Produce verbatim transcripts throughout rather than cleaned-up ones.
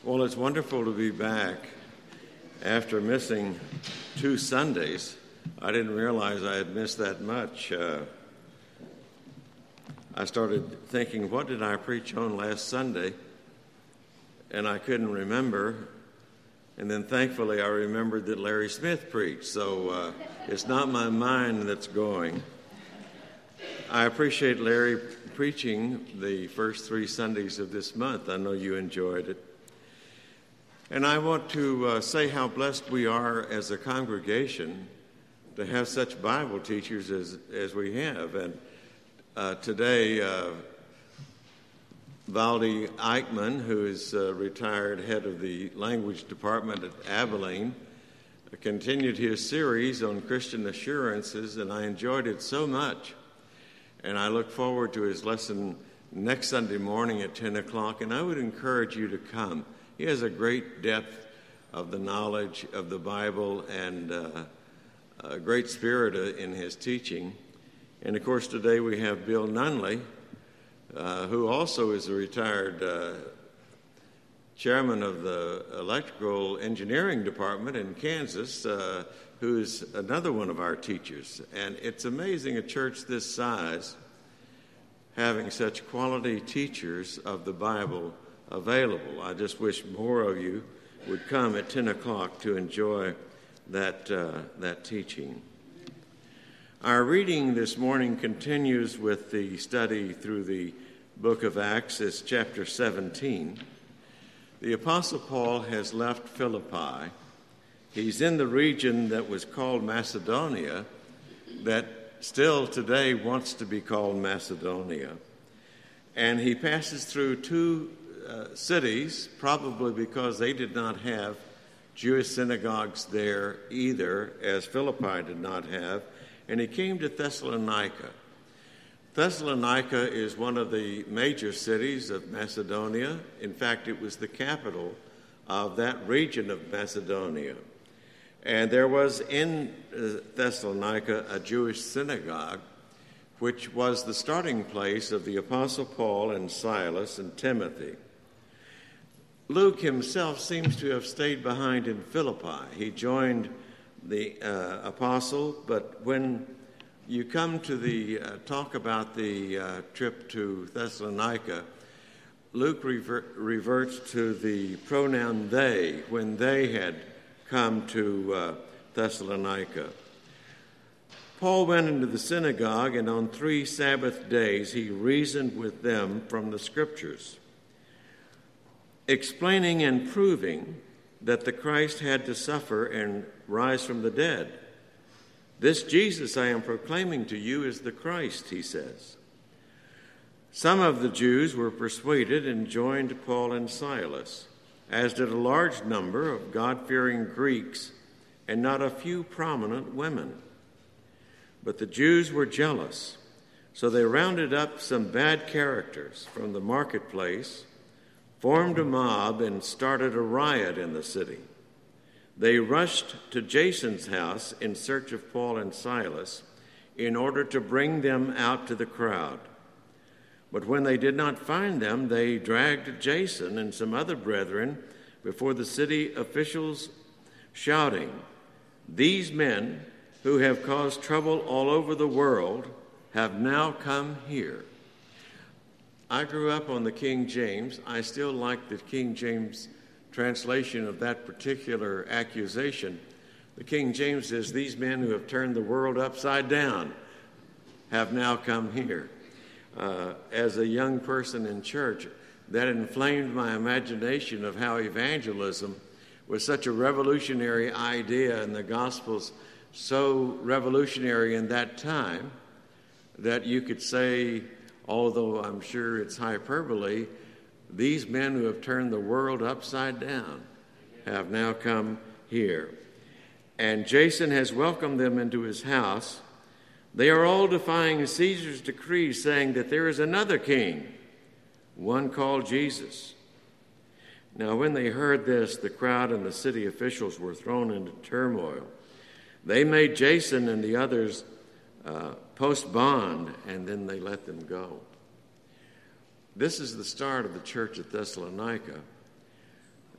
Well, it's wonderful to be back after missing two Sundays. I didn't realize I had missed that much. Uh, I started thinking, what did I preach on last Sunday? And I couldn't remember. And then thankfully I remembered that Larry Smith preached. So uh, it's not my mind that's going. I appreciate Larry preaching the first three Sundays of this month. I know you enjoyed it. And I want to uh, say how blessed we are as a congregation to have such Bible teachers as, as we have. And uh, today, uh, Valdi Eichmann, who is uh, retired head of the language department at Abilene, continued his series on Christian assurances, and I enjoyed it so much. And I look forward to his lesson next Sunday morning at ten o'clock, and I would encourage you to come. He has a great depth of the knowledge of the Bible and uh, a great spirit in his teaching. And, of course, today we have Bill Nunley, uh, who also is a retired uh, chairman of the Electrical Engineering Department in Kansas, uh, who's another one of our teachers. And it's amazing a church this size having such quality teachers of the Bible available. I just wish more of you would come at ten o'clock to enjoy that uh, that teaching. Our reading this morning continues with the study through the book of Acts. It's chapter seventeen. The Apostle Paul has left Philippi. He's in the region that was called Macedonia, that still today wants to be called Macedonia. And he passes through two Uh, cities, probably because they did not have Jewish synagogues there either, as Philippi did not have, and he came to Thessalonica. Thessalonica is one of the major cities of Macedonia. In fact, it was the capital of that region of Macedonia. And there was in uh, Thessalonica a Jewish synagogue, which was the starting place of the Apostle Paul and Silas and Timothy. Luke himself seems to have stayed behind in Philippi. He joined the uh, apostle, but when you come to the uh, talk about the uh, trip to Thessalonica, Luke rever- reverts to the pronoun they, when they had come to uh, Thessalonica. Paul went into the synagogue, and on three Sabbath days he reasoned with them from the Scriptures, explaining and proving that the Christ had to suffer and rise from the dead. This Jesus I am proclaiming to you is the Christ, he says. Some of the Jews were persuaded and joined Paul and Silas, as did a large number of God-fearing Greeks and not a few prominent women. But the Jews were jealous, so they rounded up some bad characters from the marketplace, formed a mob, and started a riot in the city. They rushed to Jason's house in search of Paul and Silas in order to bring them out to the crowd. But when they did not find them, they dragged Jason and some other brethren before the city officials, shouting, "These men who have caused trouble all over the world have now come here." I grew up on the King James. I still like the King James translation of that particular accusation. The King James says, "These men who have turned the world upside down have now come here." Uh, as a young person in church, that inflamed my imagination of how evangelism was such a revolutionary idea, and the Gospels so revolutionary in that time that you could say, although I'm sure it's hyperbole, these men who have turned the world upside down have now come here. And Jason has welcomed them into his house. They are all defying Caesar's decree, saying that there is another king, one called Jesus. Now, when they heard this, the crowd and the city officials were thrown into turmoil. They made Jason and the others uh, post bond, and then they let them go. This is the start of the church at Thessalonica.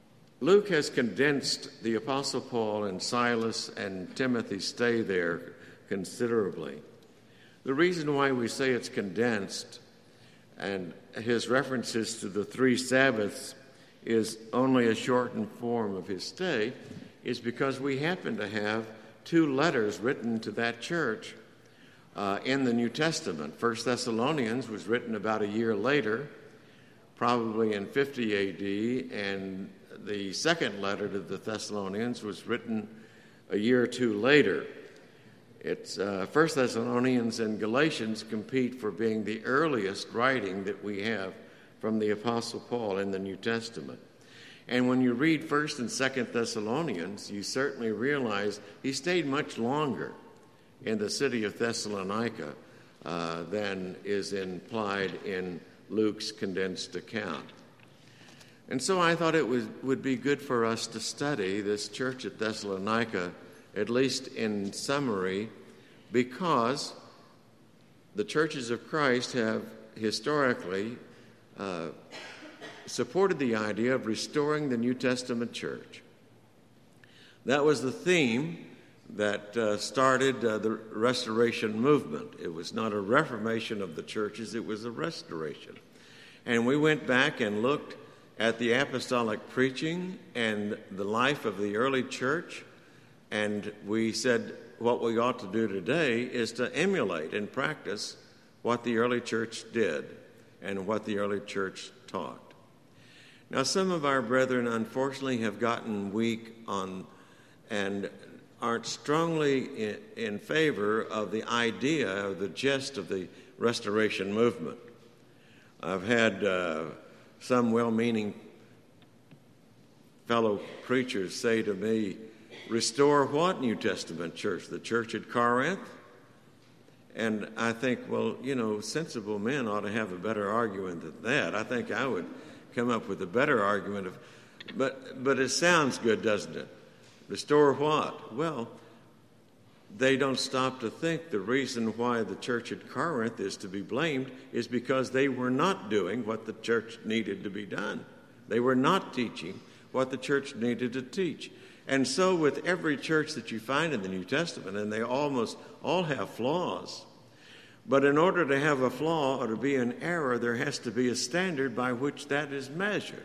Luke has condensed the Apostle Paul and Silas and Timothy's stay there considerably. The reason why we say it's condensed and his references to the three Sabbaths is only a shortened form of his stay is because we happen to have two letters written to that church uh, in the New Testament. First Thessalonians was written about a year later, probably in fifty A D, and the second letter to the Thessalonians was written a year or two later. It's uh, First Thessalonians and Galatians compete for being the earliest writing that we have from the Apostle Paul in the New Testament. And when you read First and Second Thessalonians, you certainly realize he stayed much longer in the city of Thessalonica uh, than is implied in Luke's condensed account. And so I thought it was, would be good for us to study this church at Thessalonica, at least in summary, because the churches of Christ have historically uh, supported the idea of restoring the New Testament church. That was the theme that uh, started uh, the Restoration movement. It was not a reformation of the churches, it was a restoration. And we went back and looked at the apostolic preaching and the life of the early church, and we said what we ought to do today is to emulate and practice what the early church did and what the early church taught. Now, some of our brethren, unfortunately, have gotten weak on and aren't strongly in, in favor of the idea or the gist of the Restoration movement. I've had uh, some well-meaning fellow preachers say to me, "Restore what New Testament church? The church at Corinth?" And I think, well, you know, sensible men ought to have a better argument than that. I think I would come up with a better argument of, but but it sounds good, doesn't it? Restore what? Well, they don't stop to think the reason why the church at Corinth is to be blamed is because they were not doing what the church needed to be done. They were not teaching what the church needed to teach. And so with every church that you find in the New Testament, and they almost all have flaws, but in order to have a flaw or to be an error, there has to be a standard by which that is measured.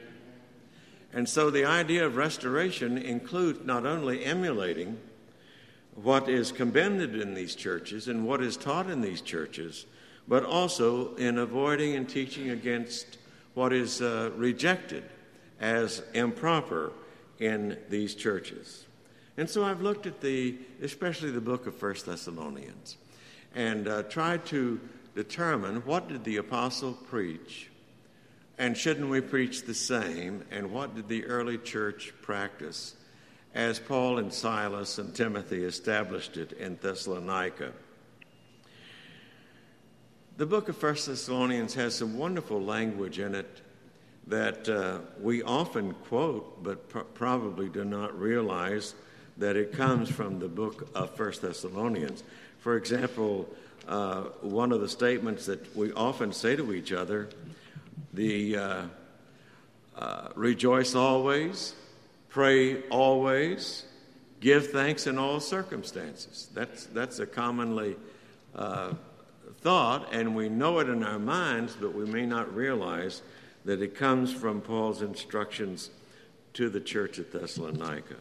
And so the idea of restoration includes not only emulating what is commended in these churches and what is taught in these churches, but also in avoiding and teaching against what is uh, rejected as improper in these churches. And so I've looked at the, especially the book of First Thessalonians, and uh, tried to determine what did the apostle preach, and shouldn't we preach the same, and what did the early church practice as Paul and Silas and Timothy established it in Thessalonica. The book of First Thessalonians has some wonderful language in it that uh, we often quote, but pr- probably do not realize that it comes from the book of First Thessalonians. For example, uh, one of the statements that we often say to each other, the uh, uh, rejoice always, pray always, give thanks in all circumstances. That's, that's a commonly uh, thought, and we know it in our minds, but we may not realize that it comes from Paul's instructions to the church at Thessalonica.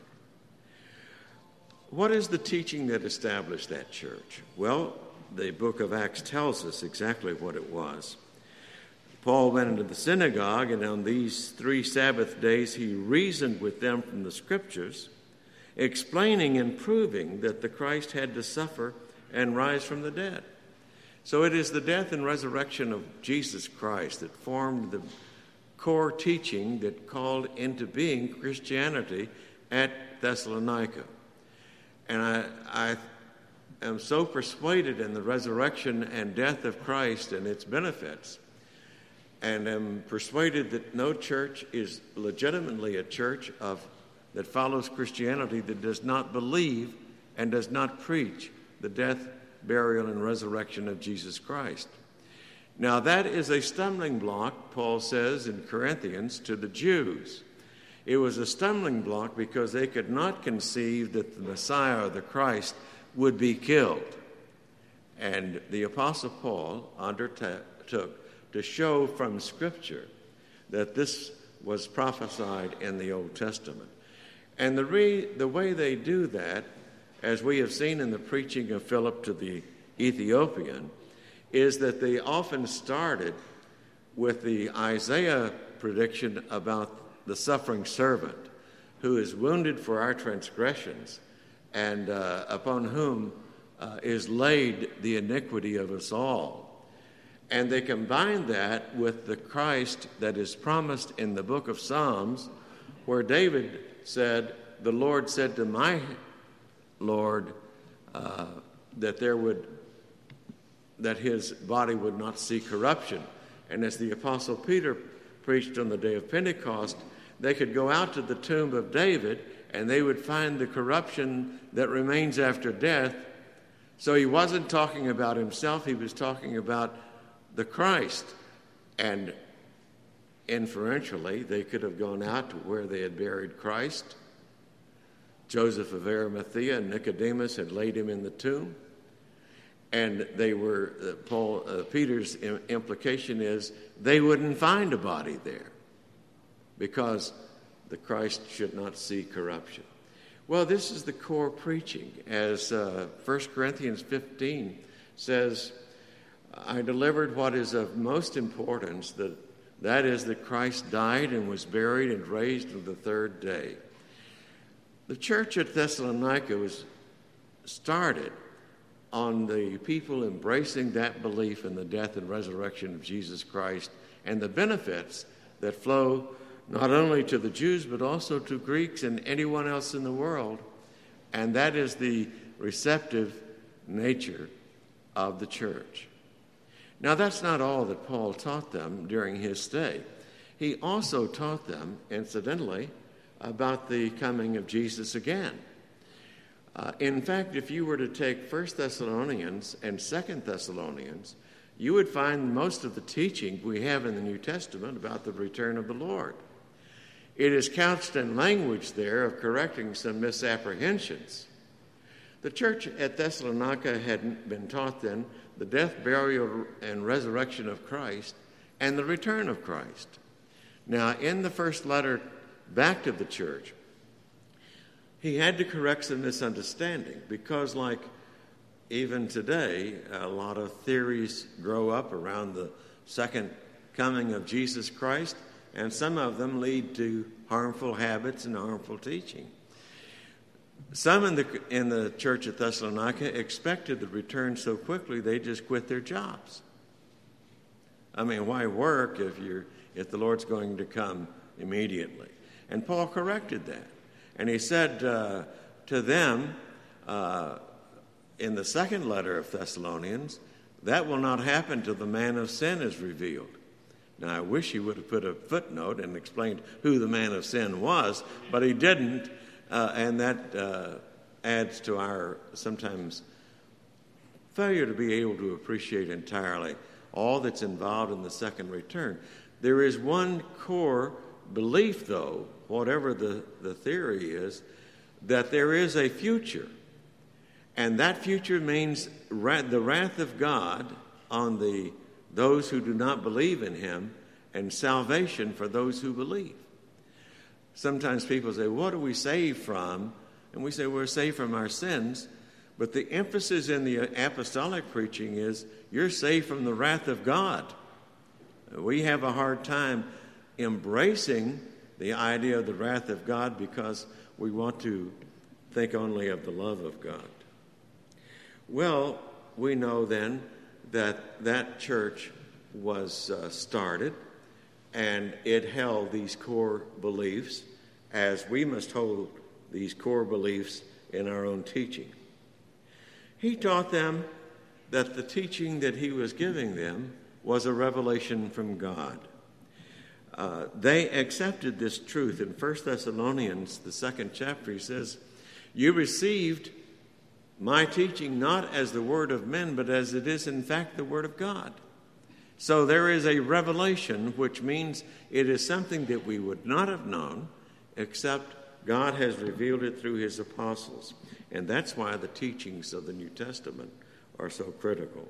What is the teaching that established that church? Well, the book of Acts tells us exactly what it was. Paul went into the synagogue, and on these three Sabbath days he reasoned with them from the Scriptures, explaining and proving that the Christ had to suffer and rise from the dead. So it is the death and resurrection of Jesus Christ that formed the core teaching that called into being Christianity at Thessalonica. And I, I am so persuaded in the resurrection and death of Christ and its benefits, and am persuaded that no church is legitimately a church of that follows Christianity that does not believe and does not preach the death, burial, and resurrection of Jesus Christ. Now, that is a stumbling block, Paul says in Corinthians, to the Jews. It was a stumbling block because they could not conceive that the Messiah or the Christ would be killed. And the Apostle Paul undertook to show from Scripture that this was prophesied in the Old Testament. And the, re, the way they do that, as we have seen in the preaching of Philip to the Ethiopian, is that they often started with the Isaiah prediction about the suffering servant who is wounded for our transgressions and uh, upon whom uh, is laid the iniquity of us all. And they combine that with the Christ that is promised in the book of Psalms, where David said, "The Lord said to my Lord uh, that there would that his body would not see corruption." And as the Apostle Peter preached on the day of Pentecost, they could go out to the tomb of David and they would find the corruption that remains after death. So he wasn't talking about himself, he was talking about the Christ. And inferentially, they could have gone out to where they had buried Christ. Joseph of Arimathea and Nicodemus had laid him in the tomb. And they were, uh, Paul, uh, Peter's implication is they wouldn't find a body there because the Christ should not see corruption. Well, this is the core preaching. As uh, First Corinthians fifteen says, "I delivered what is of most importance, that, that is that Christ died and was buried and raised on the third day." The church at Thessalonica was started on the people embracing that belief in the death and resurrection of Jesus Christ and the benefits that flow not only to the Jews but also to Greeks and anyone else in the world. And that is the receptive nature of the church. Now, that's not all that Paul taught them during his stay. He also taught them, incidentally, about the coming of Jesus again. Uh, in fact, if you were to take First Thessalonians and Second Thessalonians, you would find most of the teaching we have in the New Testament about the return of the Lord. It is couched in language there of correcting some misapprehensions. The church at Thessalonica had been taught then the death, burial, and resurrection of Christ and the return of Christ. Now, in the first letter back to the church, he had to correct some misunderstanding because, like even today, a lot of theories grow up around the second coming of Jesus Christ, and some of them lead to harmful habits and harmful teaching. Some in the in the church at Thessalonica expected the return so quickly they just quit their jobs. I mean, why work if you're if the Lord's going to come immediately? And Paul corrected that. And he said uh, to them uh, in the second letter of Thessalonians, that will not happen till the man of sin is revealed. Now, I wish he would have put a footnote and explained who the man of sin was, but he didn't, uh, and that uh, adds to our sometimes failure to be able to appreciate entirely all that's involved in the second return. There is one core belief, though, whatever the, the theory is, that there is a future. And that future means ra- the wrath of God on the those who do not believe in him and salvation for those who believe. Sometimes people say, what are we saved from? And we say we're saved from our sins. But the emphasis in the apostolic preaching is you're saved from the wrath of God. We have a hard time embracing the idea of the wrath of God because we want to think only of the love of God. Well, we know then that that church was uh, started and it held these core beliefs as we must hold these core beliefs in our own teaching. He taught them that the teaching that he was giving them was a revelation from God. Uh, they accepted this truth. In First Thessalonians, the second chapter, he says, you received my teaching not as the word of men, but as it is in fact the word of God. So there is a revelation, which means it is something that we would not have known except God has revealed it through his apostles. And that's why the teachings of the New Testament are so critical.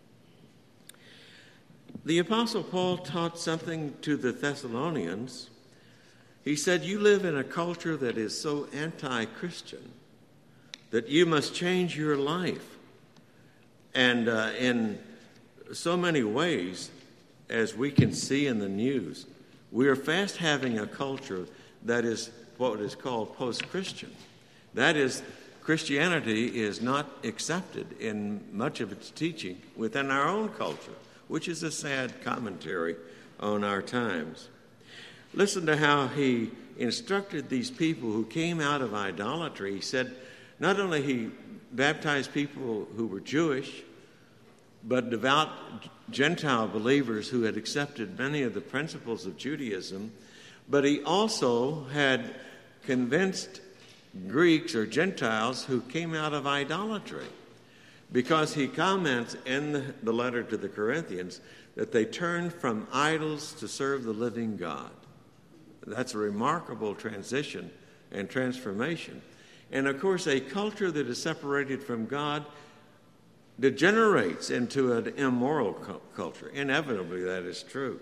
The Apostle Paul taught something to the Thessalonians. He said, you live in a culture that is so anti-Christian that you must change your life. And uh, in so many ways, as we can see in the news, we are fast having a culture that is what is called post-Christian. That is, Christianity is not accepted in much of its teaching within our own culture, which is a sad commentary on our times. Listen to how he instructed these people who came out of idolatry. He said, not only he baptized people who were Jewish, but devout Gentile believers who had accepted many of the principles of Judaism, but he also had convinced Greeks or Gentiles who came out of idolatry, because he comments in the, the letter to the Corinthians that they turned from idols to serve the living God. That's a remarkable transition and transformation. And of course, a culture that is separated from God degenerates into an immoral cu- culture. Inevitably, that is true.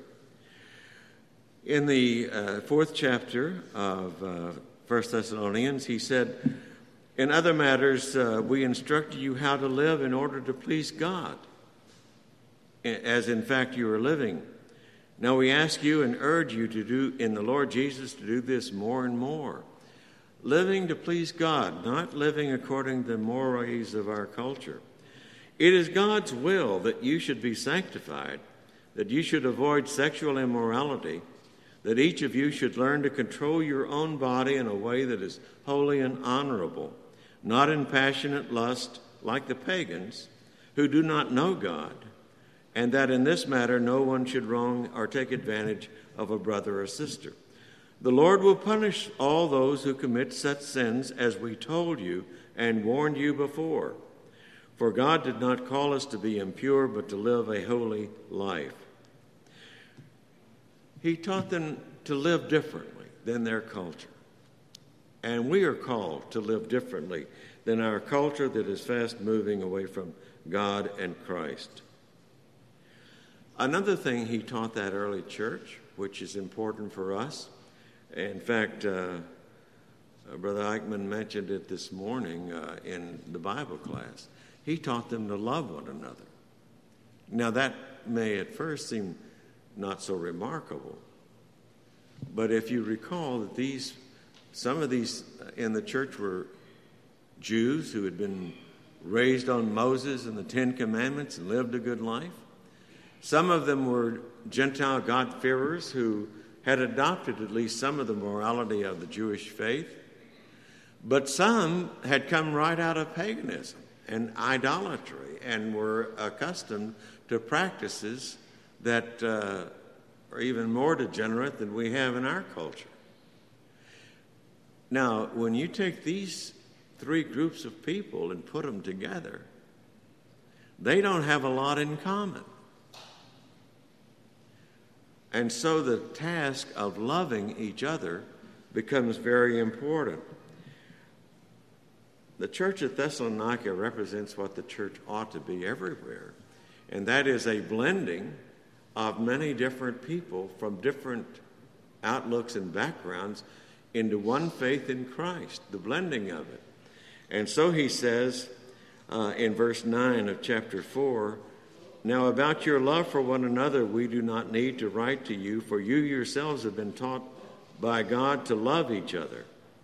In the uh, fourth chapter of uh, First Thessalonians, he said, in other matters, uh, we instruct you how to live in order to please God, as in fact you are living. Now we ask you and urge you to do in the Lord Jesus to do this more and more. Living to please God, not living according to the mores of our culture. It is God's will that you should be sanctified, that you should avoid sexual immorality, that each of you should learn to control your own body in a way that is holy and honorable, not in passionate lust like the pagans who do not know God, and that in this matter no one should wrong or take advantage of a brother or sister. The Lord will punish all those who commit such sins as we told you and warned you before. For God did not call us to be impure, but to live a holy life. He taught them to live differently than their culture. And we are called to live differently than our culture that is fast moving away from God and Christ. Another thing he taught that early church, which is important for us, in fact, uh, Brother Eichmann mentioned it this morning uh, in the Bible class. He taught them to love one another. Now that may at first seem not so remarkable, but if you recall that these, some of these in the church were Jews who had been raised on Moses and the Ten Commandments and lived a good life. Some of them were Gentile God-fearers who had adopted at least some of the morality of the Jewish faith, but some had come right out of paganism and idolatry and were accustomed to practices that uh, are even more degenerate than we have in our culture. Now, when you take these three groups of people and put them together, they don't have a lot in common. And so the task of loving each other becomes very important. The church at Thessalonica represents what the church ought to be everywhere, and that is a blending of many different people from different outlooks and backgrounds into one faith in Christ, the blending of it. And so he says uh, in verse nine of chapter four, now about your love for one another we do not need to write to you, for you yourselves have been taught by God to love each other.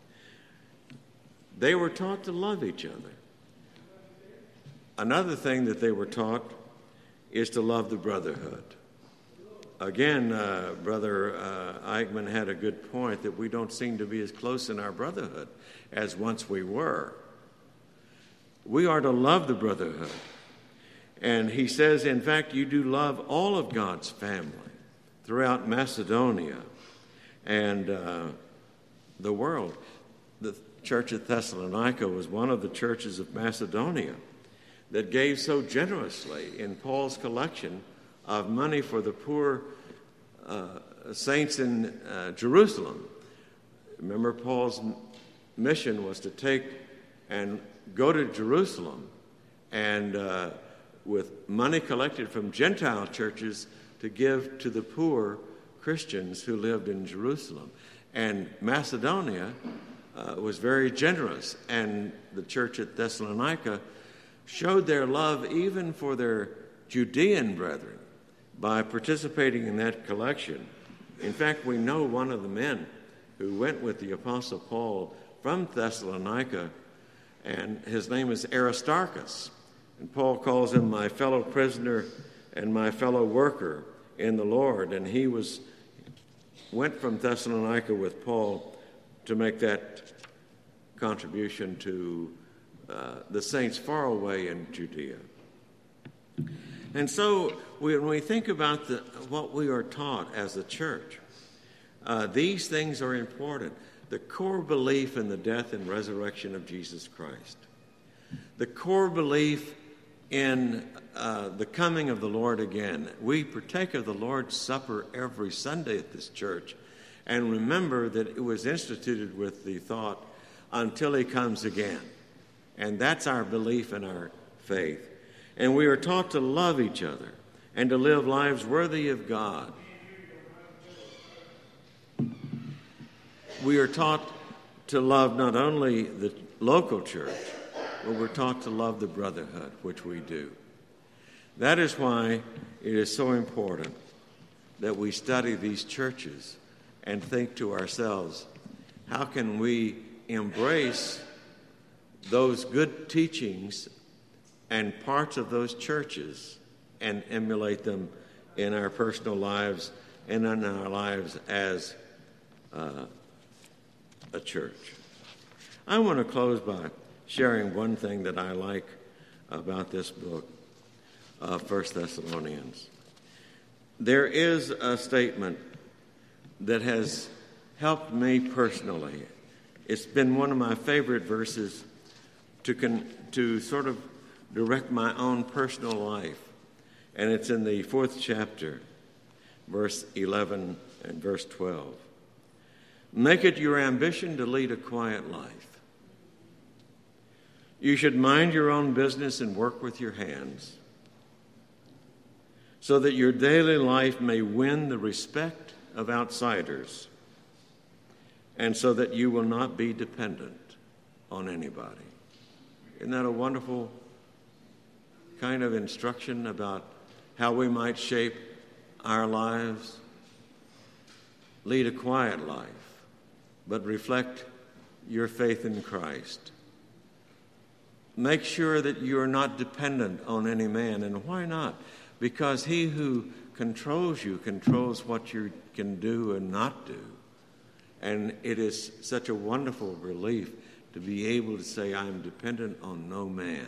They were taught to love each other. Another thing that they were taught is to love the brotherhood. Again, uh, Brother uh, Eichmann had a good point that we don't seem to be as close in our brotherhood as once we were. We are to love the brotherhood. And he says, in fact, you do love all of God's family throughout Macedonia and uh, the world. The church at Thessalonica was one of the churches of Macedonia that gave so generously in Paul's collection of money for the poor uh, saints in uh, Jerusalem, Remember, Paul's mission was to take and go to Jerusalem and uh, with money collected from Gentile churches to give to the poor Christians who lived in Jerusalem. And Macedonia uh, was very generous, and the church at Thessalonica showed their love even for their Judean brethren by participating in that collection. In fact, we know one of the men who went with the Apostle Paul from Thessalonica, and his name is Aristarchus. And Paul calls him my fellow prisoner and my fellow worker in the Lord. And he was went from Thessalonica with Paul to make that contribution to uh, the saints far away in Judea. And so we, when we think about the, what we are taught as a church, uh, these things are important. The core belief in the death and resurrection of Jesus Christ. The core belief in uh, the coming of the Lord again. We partake of the Lord's Supper every Sunday at this church, and remember that it was instituted with the thought, until he comes again. And that's our belief and our faith. And we are taught to love each other and to live lives worthy of God. We are taught to love not only the local church, but we're taught to love the brotherhood, which we do. That is why it is so important that we study these churches and think to ourselves, how can we embrace those good teachings and parts of those churches and emulate them in our personal lives and in our lives as uh, a church. I want to close by sharing one thing that I like about this book, uh, First Thessalonians. There is a statement that has helped me personally. It's been one of my favorite verses to con- to sort of direct my own personal life. And it's in the fourth chapter, verse eleven and verse twelve. Make it your ambition to lead a quiet life. You should mind your own business and work with your hands, so that your daily life may win the respect of outsiders, and so that you will not be dependent on anybody. Isn't that a wonderful kind of instruction about how we might shape our lives? Lead a quiet life, but reflect your faith in Christ. Make sure that you are not dependent on any man. And why not? Because he who controls you controls what you can do and not do. And it is such a wonderful relief to be able to say, I am dependent on no man.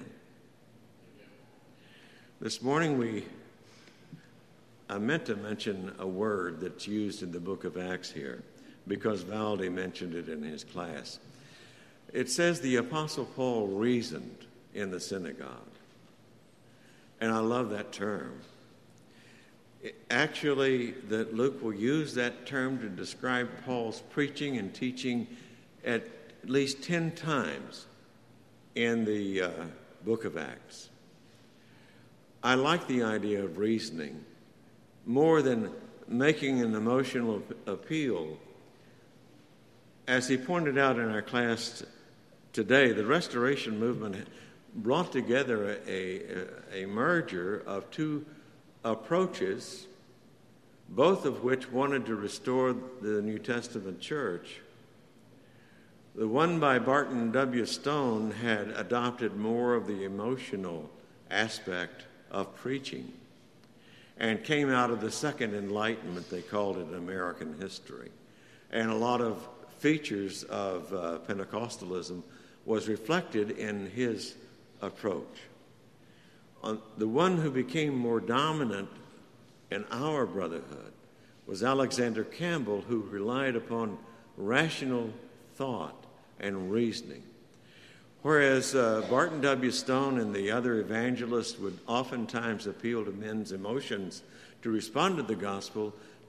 This morning we, I meant to mention a word that's used in the book of Acts here, because Valdi mentioned it in his class. It says the Apostle Paul reasoned in the synagogue. And I love that term. It, actually, that Luke will use that term to describe Paul's preaching and teaching at at least ten times in the uh, book of Acts. I like the idea of reasoning more than making an emotional appeal. As he pointed out in our class today, the Restoration Movement brought together a, a, a merger of two approaches, both of which wanted to restore the New Testament church. The one by Barton W. Stone had adopted more of the emotional aspect of preaching and came out of the Second Enlightenment, they called it, American history. And a lot of features of uh, Pentecostalism was reflected in his approach. On, the one who became more dominant in our brotherhood was Alexander Campbell, who relied upon rational thought and reasoning. Whereas uh, Barton W. Stone and the other evangelists would oftentimes appeal to men's emotions to respond to the gospel,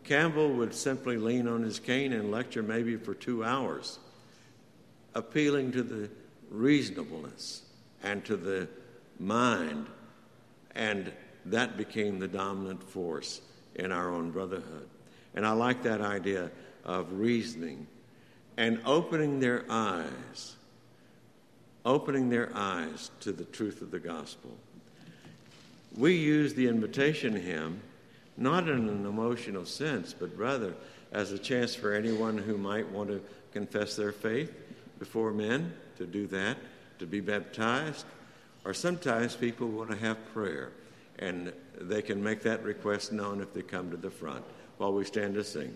Campbell would simply lean on his cane and lecture maybe for two hours, appealing to the reasonableness and to the mind, and that became the dominant force in our own brotherhood. And I like that idea of reasoning and opening their eyes, opening their eyes to the truth of the gospel. We use the invitation hymn not in an emotional sense, but rather as a chance for anyone who might want to confess their faith before men to do that, to be baptized, or sometimes people want to have prayer, and they can make that request known if they come to the front while we stand to sing.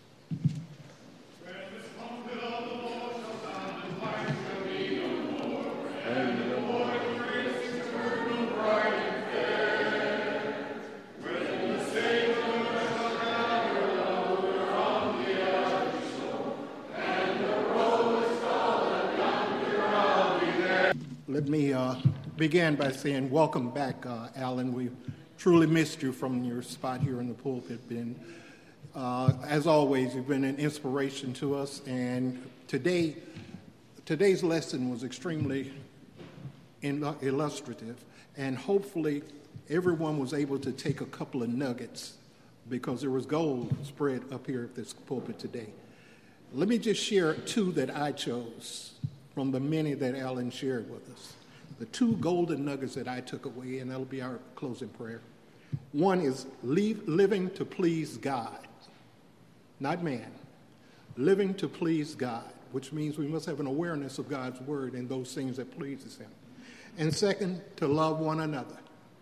Let me uh, begin by saying welcome back, uh, Alan. We truly missed you from your spot here in the pulpit. Been, uh, as always, you've been an inspiration to us, and today, today's lesson was extremely in, uh, illustrative, and hopefully everyone was able to take a couple of nuggets, because there was gold spread up here at this pulpit today. Let me just share two that I chose from the many that Alan shared with us. The two golden nuggets that I took away, and that'll be our closing prayer. One is leave, living to please God, not man. Living to please God, which means we must have an awareness of God's word and those things that pleases him. And second, to love one another.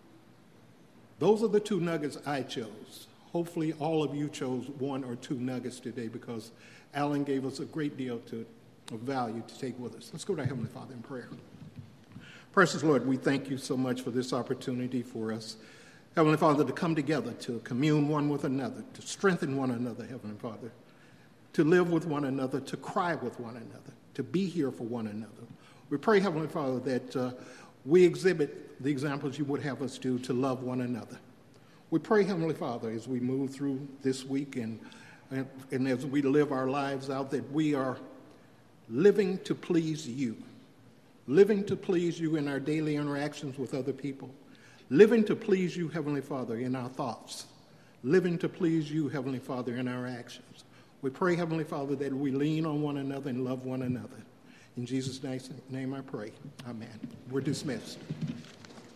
Those are the two nuggets I chose. Hopefully all of you chose one or two nuggets today, because Alan gave us a great deal to of value to take with us. Let's go to our Heavenly Father in prayer. Precious Lord, we thank you so much for this opportunity for us, Heavenly Father, to come together, to commune one with another, to strengthen one another, Heavenly Father, to live with one another, to cry with one another, to be here for one another. We pray, Heavenly Father, that uh, we exhibit the examples you would have us do to love one another. We pray, Heavenly Father, as we move through this week and, and, and as we live our lives out, that we are living to please you, living to please you in our daily interactions with other people, living to please you, Heavenly Father, in our thoughts, living to please you, Heavenly Father, in our actions. We pray, Heavenly Father, that we lean on one another and love one another. In Jesus' name I pray. Amen. We're dismissed.